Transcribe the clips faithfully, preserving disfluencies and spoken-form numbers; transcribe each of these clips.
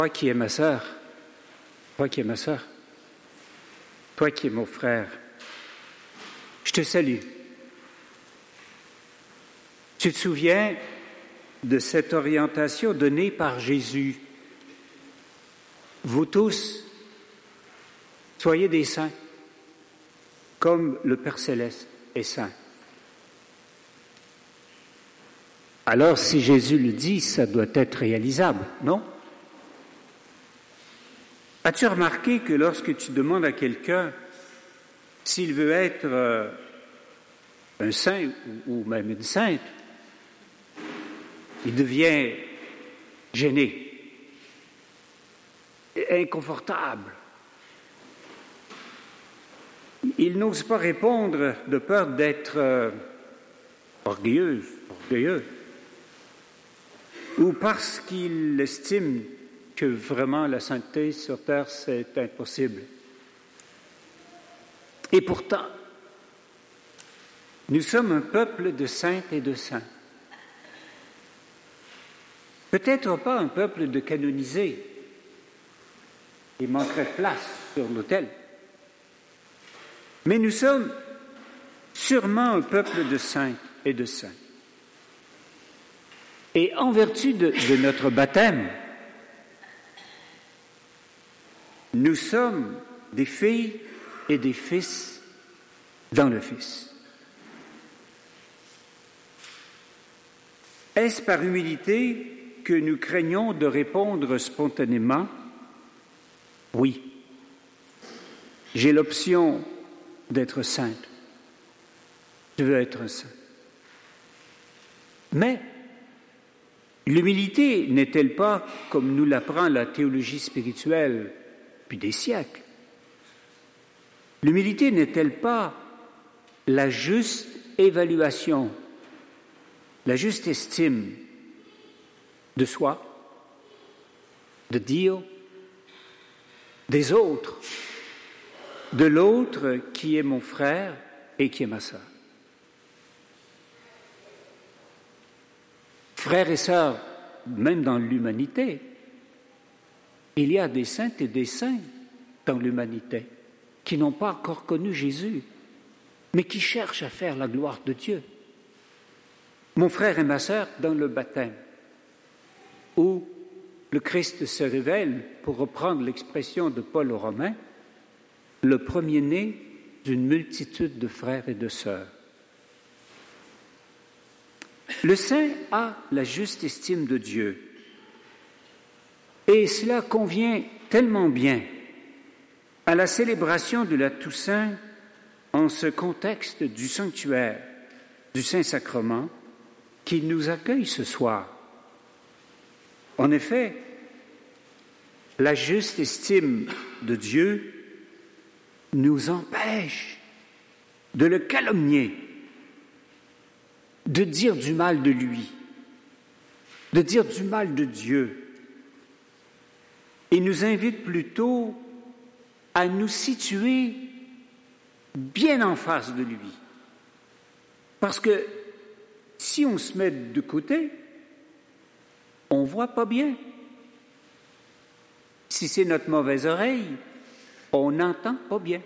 Toi qui es ma sœur, toi qui es ma sœur, toi qui es mon frère, je te salue. Tu te souviens de cette orientation donnée par Jésus. Vous tous, soyez des saints, comme le Père Céleste est saint. Alors, si Jésus le dit, ça doit être réalisable, non? As-tu remarqué que lorsque tu demandes à quelqu'un s'il veut être euh, un saint ou, ou même une sainte, il devient gêné, inconfortable. Il n'ose pas répondre de peur d'être euh, orgueilleux, orgueilleux, ou parce qu'il estime que vraiment la sainteté sur terre, c'est impossible. Et pourtant, nous sommes un peuple de saintes et de saints. Peut-être pas un peuple de canonisés. Il manquerait de place sur l'autel. Mais nous sommes sûrement un peuple de saintes et de saints. Et en vertu de, de notre baptême, nous sommes des filles et des fils dans le Fils. Est-ce par humilité que nous craignons de répondre spontanément? Oui. J'ai l'option d'être sainte. Je veux être saint. Mais l'humilité n'est-elle pas, comme nous l'apprend la théologie spirituelle depuis des siècles, l'humilité n'est-elle pas la juste évaluation, la juste estime de soi, de Dieu, des autres, de l'autre qui est mon frère et qui est ma sœur? Frères et sœurs, même dans l'humanité, il y a des saintes et des saints dans l'humanité qui n'ont pas encore connu Jésus, mais qui cherchent à faire la gloire de Dieu. Mon frère et ma sœur dans le baptême, où le Christ se révèle, pour reprendre l'expression de Paul aux Romains, le premier-né d'une multitude de frères et de sœurs. Le saint a la juste estime de Dieu. Et cela convient tellement bien à la célébration de la Toussaint en ce contexte du sanctuaire, du Saint-Sacrement, qui nous accueille ce soir. En effet, la juste estime de Dieu nous empêche de le calomnier, de dire du mal de lui, de dire du mal de Dieu. Et nous invite plutôt à nous situer bien en face de lui. Parce que si on se met de côté, on ne voit pas bien. Si c'est notre mauvaise oreille, on n'entend pas bien.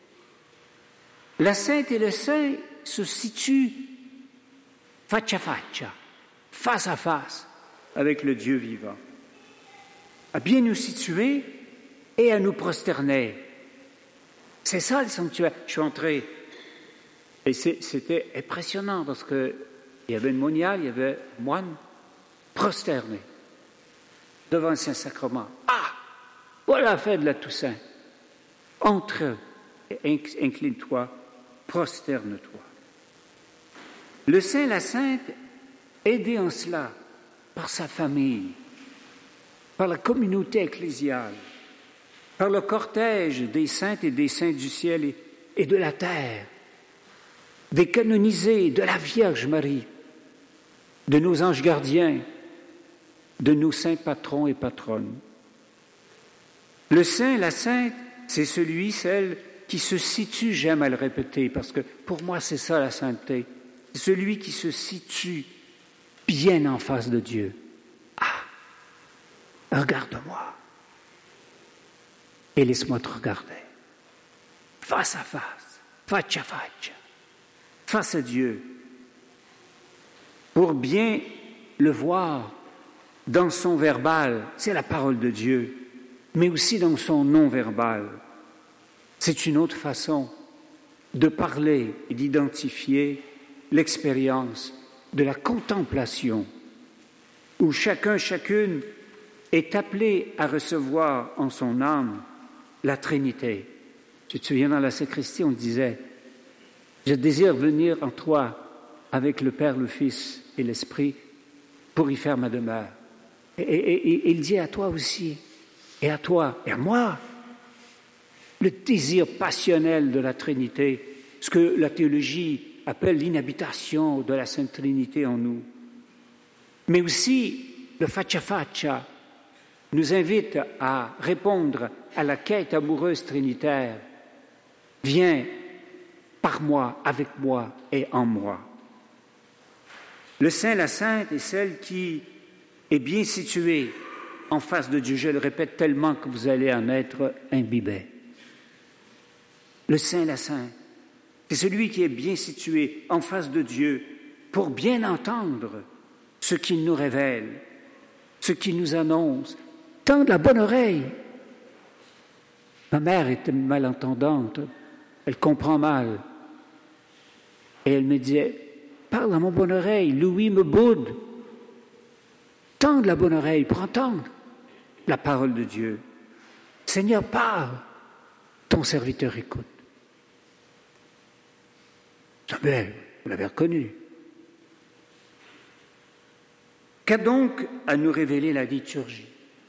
La sainte et le saint se situent faccia faccia, face à face avec le Dieu vivant. À bien nous situer et à nous prosterner. C'est ça le sanctuaire. Je suis entré et c'était impressionnant parce que il y avait une moniale, il y avait un moine prosterné devant le Saint-Sacrement. Ah! Voilà la fête de la Toussaint. Entre et incline-toi, prosterne-toi. Le saint, la sainte, aidé en cela par sa famille, par la communauté ecclésiale, par le cortège des saintes et des saints du ciel et, et de la terre, des canonisés, de la Vierge Marie, de nos anges gardiens, de nos saints patrons et patronnes. Le saint, la sainte, c'est celui, celle qui se situe, j'aime à le répéter, parce que pour moi c'est ça la sainteté, c'est celui qui se situe bien en face de Dieu. Ah, regarde-moi. et laisse-moi te regarder. Face à face, faccia a faccia, face à Dieu, pour bien le voir dans son verbal, c'est la parole de Dieu, mais aussi dans son non-verbal. C'est une autre façon de parler et d'identifier l'expérience de la contemplation, où chacun, chacune est appelé à recevoir en son âme la Trinité. Tu te souviens, dans la sacristie, on disait « Je désire venir en toi avec le Père, le Fils et l'Esprit pour y faire ma demeure. » Et, et, et il dit à toi aussi, et à toi, et à moi, le désir passionnel de la Trinité, ce que la théologie appelle l'inhabitation de la Sainte Trinité en nous. Mais aussi, le faccia a faccia nous invite à répondre à la quête amoureuse trinitaire. Viens par moi, avec moi et en moi. Le Saint, la Sainte est celle qui est bien située en face de Dieu. Je le répète tellement que vous allez en être imbibé. Le Saint, la Sainte, c'est celui qui est bien situé en face de Dieu pour bien entendre ce qu'il nous révèle, ce qu'il nous annonce. Tendre la bonne oreille. Ma mère était malentendante, elle comprend mal. Et elle me disait, parle à mon bonne oreille, Louis me boude. Tendre la bonne oreille pour entendre la parole de Dieu. Seigneur, parle, ton serviteur écoute. Samuel, vous l'avez reconnu. Qu'a donc à nous révéler la liturgie?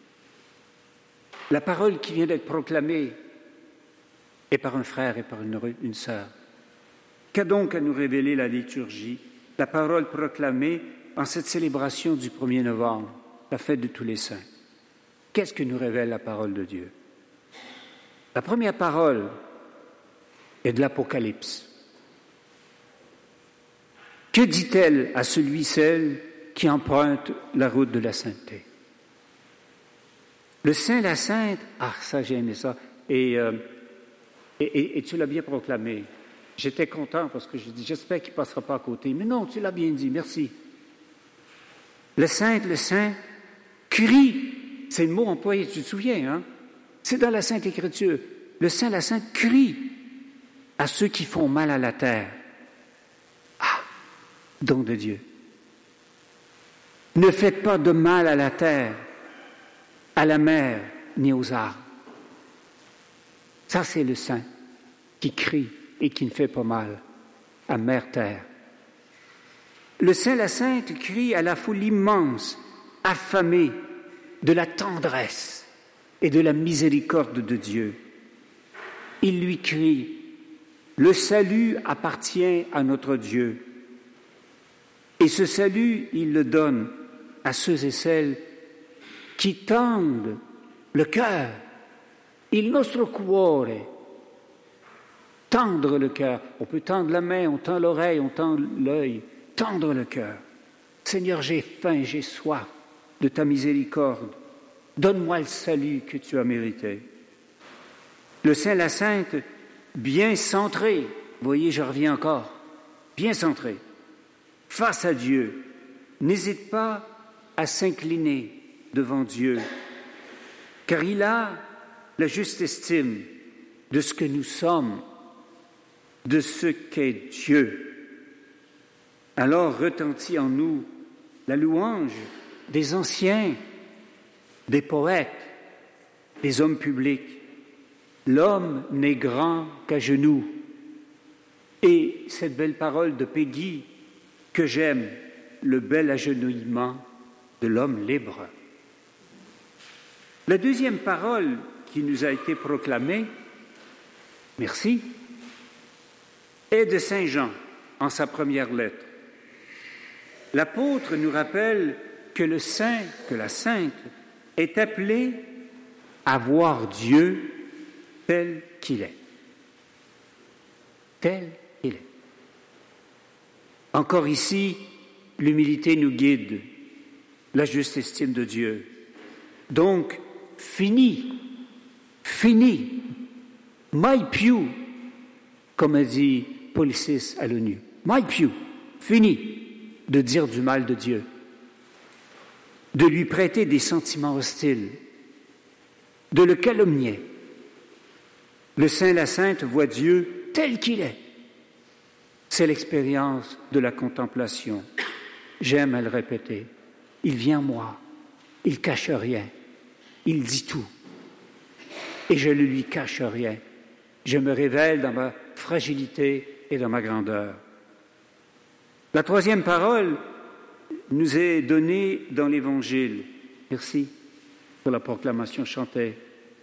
La parole qui vient d'être proclamée est par un frère et par une, une sœur. Qu'a donc à nous révéler la liturgie? La parole proclamée en cette célébration du premier novembre, la fête de tous les saints. Qu'est-ce que nous révèle la parole de Dieu? La première parole est de l'Apocalypse. Que dit-elle à celui, celle qui emprunte la route de la sainteté? Le Saint, la Sainte, ah ça j'ai aimé ça, et, euh, et, et, et tu l'as bien proclamé. J'étais content parce que je dis, j'espère qu'il ne passera pas à côté. Mais non, tu l'as bien dit, merci. Le Saint, le Saint, crie, c'est le mot employé, tu te souviens, hein? C'est dans la Sainte Écriture. Le Saint, la Sainte crie à ceux qui font mal à la terre. Ah, don de Dieu. Ne faites pas de mal à la terre, à la mer, ni aux arbres. Ça, c'est le Saint qui crie et qui ne fait pas mal à mer terre. Le Saint, la Sainte crie à la foule immense, affamée de la tendresse et de la miséricorde de Dieu. Il lui crie, le salut appartient à notre Dieu. Et ce salut, il le donne à ceux et celles qui tendent le cœur, il nostro cuore, tendre le cœur. On peut tendre la main, on tend l'oreille, on tend l'œil, tendre le cœur. Seigneur, j'ai faim, j'ai soif de ta miséricorde. Donne-moi le salut que tu as mérité. Le Saint, la Sainte, bien centré, vous voyez, je reviens encore, bien centré, face à Dieu, n'hésite pas à s'incliner devant Dieu, car il a la juste estime de ce que nous sommes, de ce qu'est Dieu. Alors retentit en nous la louange des anciens, des poètes, des hommes publics. L'homme n'est grand qu'à genoux. Et cette belle parole de Peggy que j'aime, le bel agenouillement de l'homme libre. La deuxième parole qui nous a été proclamée, merci, est de Saint Jean en sa première lettre. L'apôtre nous rappelle que le saint, que la sainte, est appelé à voir Dieu tel qu'il est. Tel qu'il est. Encore ici, l'humilité nous guide, la juste estime de Dieu. Donc, fini, fini, mai più, comme a dit Policis à l'ONU, mai più, fini de dire du mal de Dieu, de lui prêter des sentiments hostiles, de le calomnier. Le saint, la sainte voit Dieu tel qu'il est. C'est l'expérience de la contemplation. J'aime à le répéter. Il vient moi, il cache rien, il dit tout. Et je ne lui cache rien. Je me révèle dans ma fragilité et dans ma grandeur. La troisième parole nous est donnée dans l'Évangile. Merci pour la proclamation chantée.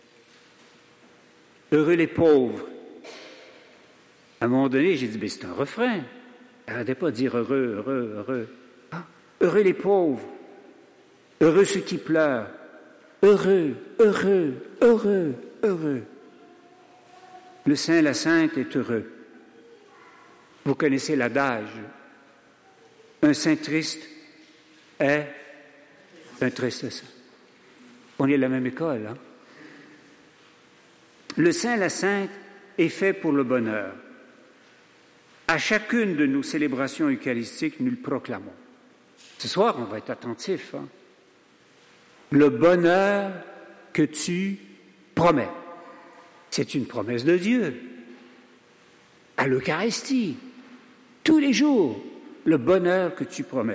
Heureux les pauvres. À un moment donné, j'ai dit, mais c'est un refrain. Arrêtez pas de dire heureux, heureux, heureux. Ah, heureux les pauvres. Heureux ceux qui pleurent. Heureux, heureux, heureux, heureux. Le saint, la sainte est heureux. Vous connaissez l'adage. Un saint triste est un triste saint. On est de la même école, hein? Le saint, la sainte est fait pour le bonheur. À chacune de nos célébrations eucharistiques, nous le proclamons. Ce soir, on va être attentif. Hein? Le bonheur que tu promets. C'est une promesse de Dieu. À l'Eucharistie, tous les jours, le bonheur que tu promets.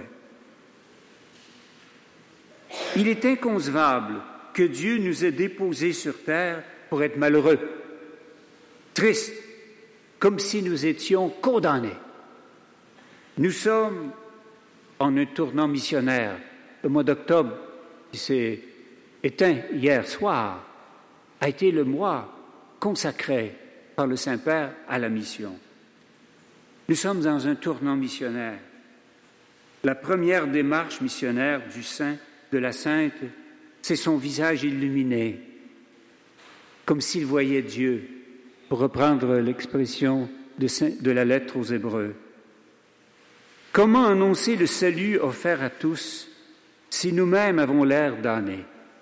Il est inconcevable que Dieu nous ait déposés sur terre pour être malheureux, tristes, comme si nous étions condamnés. Nous sommes en un tournant missionnaire. Le mois d'octobre, qui s'est éteint hier soir, a été le mois consacré par le Saint-Père à la mission. Nous sommes dans un tournant missionnaire. La première démarche missionnaire du saint, de la sainte, c'est son visage illuminé, comme s'il voyait Dieu, pour reprendre l'expression de, de la lettre aux Hébreux. Comment annoncer le salut offert à tous si nous-mêmes avons l'air damnés?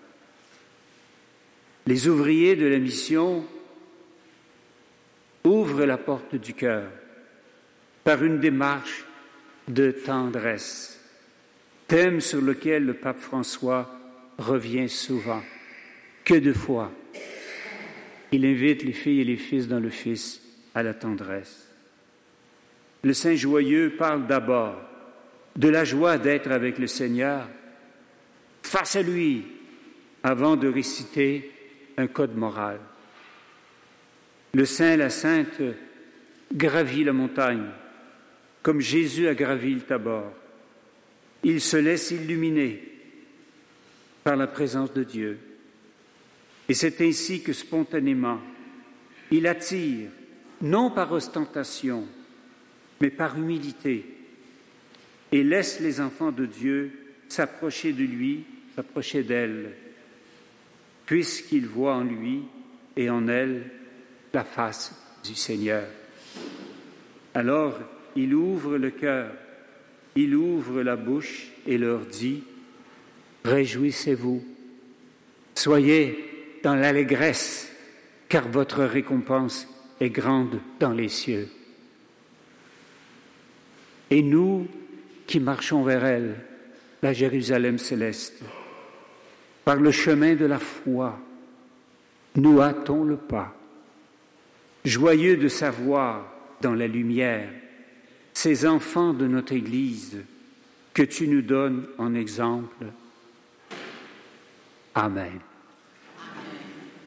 Les ouvriers de la mission ouvrent la porte du cœur par une démarche de tendresse, thème sur lequel le pape François revient souvent. Que de fois, il invite les filles et les fils dans le Fils à la tendresse. Le Saint joyeux parle d'abord de la joie d'être avec le Seigneur face à lui, avant de réciter un code moral. Le Saint, la Sainte, gravit la montagne, comme Jésus a gravi le Tabor. Il se laisse illuminer par la présence de Dieu. Et c'est ainsi que spontanément, il attire, non par ostentation, mais par humilité, et laisse les enfants de Dieu s'approcher de lui, s'approcher d'elle, puisqu'ils voient en lui et en elle la face du Seigneur. Alors, il ouvre le cœur, il ouvre la bouche et leur dit « Réjouissez-vous, soyez dans l'allégresse, car votre récompense est grande dans les cieux. » Et nous qui marchons vers elle, la Jérusalem céleste, par le chemin de la foi, nous hâtons le pas, joyeux de savoir dans la lumière ces enfants de notre Église que tu nous donnes en exemple. Amen.